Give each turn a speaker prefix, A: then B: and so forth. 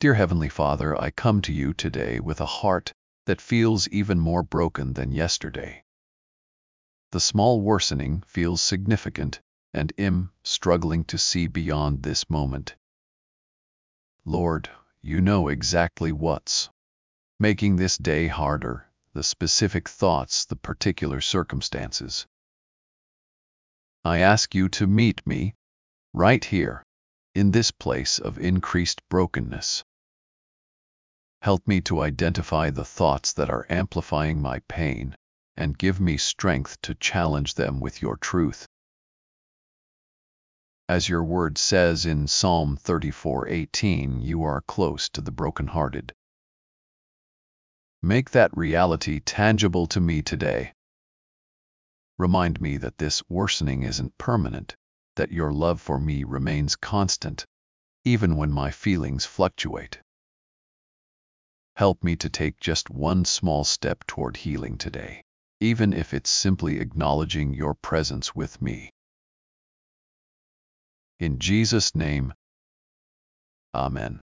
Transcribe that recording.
A: Dear Heavenly Father, I come to you today with a heart that feels even more broken than yesterday. The small worsening feels significant, and I'm struggling to see beyond this moment. Lord, you know exactly what's making this day harder, the specific thoughts, the particular circumstances. I ask you to meet me right here, in this place of increased brokenness. Help me to identify the thoughts that are amplifying my pain, and give me strength to challenge them with your truth. As your word says in Psalm 34:18, you are close to the brokenhearted. Make that reality tangible to me today. Remind me that this worsening isn't permanent, that your love for me remains constant, even when my feelings fluctuate. Help me to take just one small step toward healing today, even if it's simply acknowledging your presence with me. In Jesus' name, Amen.